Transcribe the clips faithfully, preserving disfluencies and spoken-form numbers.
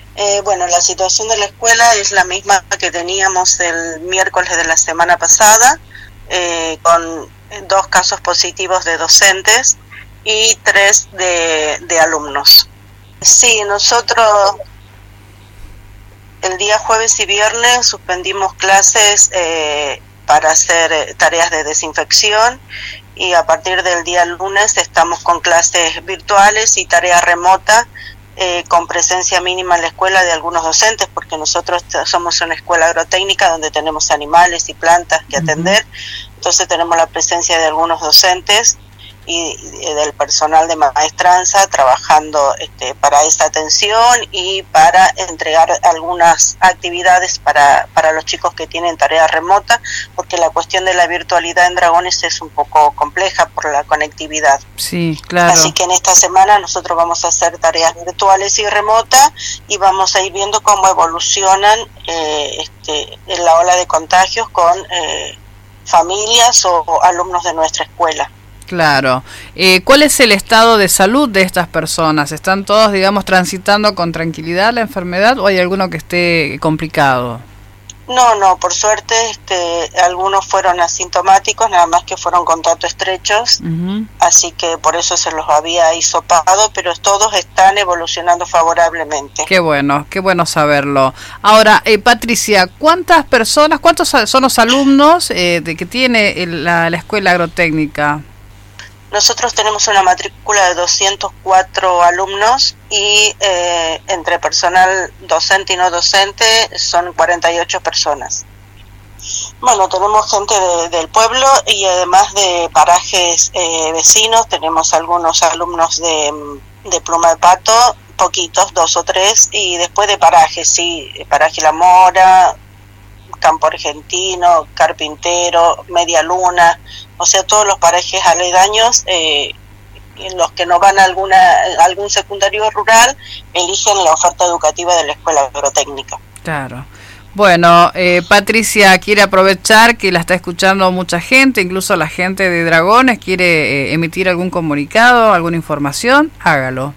Eh, bueno, la situación de la escuela es la misma que teníamos el miércoles de la semana pasada, eh, con dos casos positivos de docentes y tres de, de alumnos. Sí, nosotros el día jueves y viernes suspendimos clases eh, para hacer tareas de desinfección, y a partir del día lunes estamos con clases virtuales y tarea remota, eh, con presencia mínima en la escuela de algunos docentes, porque nosotros somos una escuela agrotécnica donde tenemos animales y plantas que atender. Uh-huh. Entonces tenemos la presencia de algunos docentes y del personal de maestranza trabajando este, para esta atención y para entregar algunas actividades para, para los chicos que tienen tarea remota, porque la cuestión de la virtualidad en Dragones es un poco compleja por la conectividad. Sí, claro. Así que en esta semana nosotros vamos a hacer tareas virtuales y remotas, y vamos a ir viendo cómo evolucionan eh, este, en la ola de contagios con eh, familias o, o alumnos de nuestra escuela. Claro. Eh, ¿Cuál es el estado de salud de estas personas? ¿Están todos, digamos, transitando con tranquilidad la enfermedad o hay alguno que esté complicado? No, no, por suerte este, algunos fueron asintomáticos, nada más que fueron contactos estrechos, uh-huh. Así que por eso se los había hisopado, pero todos están evolucionando favorablemente. Qué bueno, qué bueno saberlo. Ahora, eh, Patricia, ¿cuántas personas, cuántos son los alumnos eh, de que tiene el, la, la escuela agrotécnica? Nosotros tenemos una matrícula de doscientos cuatro alumnos y eh, entre personal docente y no docente son cuarenta y ocho personas. Bueno, tenemos gente de, del pueblo y además de parajes eh, vecinos, tenemos algunos alumnos de, de Pluma de Pato, poquitos, dos o tres, y después de parajes, sí, Paraje La Mora, Campo Argentino, Carpintero, Media Luna, o sea, todos los parajes aledaños, eh, en los que no van a alguna, algún secundario rural, eligen la oferta educativa de la escuela agrotécnica. Claro. Bueno, eh, Patricia quiere aprovechar que la está escuchando mucha gente, incluso la gente de Dragones, quiere eh, emitir algún comunicado, alguna información, hágalo.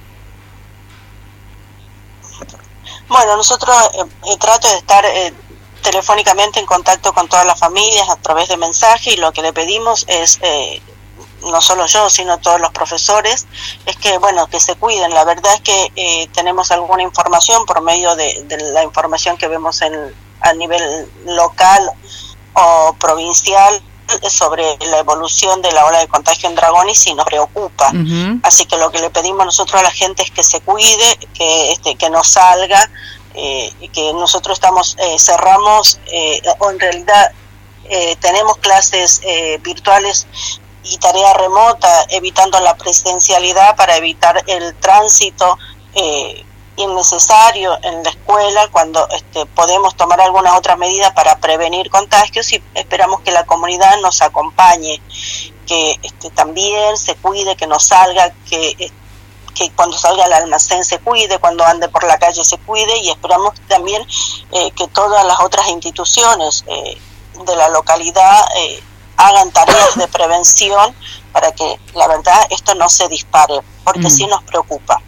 Bueno, nosotros eh, eh, trato de estar eh, telefónicamente en contacto con todas las familias a través de mensaje, y lo que le pedimos es, eh, no solo yo, sino todos los profesores, es que, bueno, que se cuiden. La verdad es que eh, tenemos alguna información por medio de, de la información que vemos en, a nivel local o provincial sobre la evolución de la ola de contagio en Dragones y nos preocupa. Uh-huh. Así que lo que le pedimos nosotros a la gente es que se cuide, que, este, que no salga, Eh, que nosotros estamos eh, cerramos eh, o en realidad eh, tenemos clases eh, virtuales y tarea remota, evitando la presencialidad para evitar el tránsito eh, innecesario en la escuela, cuando este, podemos tomar algunas otras medidas para prevenir contagios, y esperamos que la comunidad nos acompañe, que este, también se cuide, que no salga, que este, que cuando salga al almacén se cuide, cuando ande por la calle se cuide, y esperamos también eh, que todas las otras instituciones eh, de la localidad eh, hagan tareas de prevención para que la verdad esto no se dispare, porque mm. sí nos preocupa.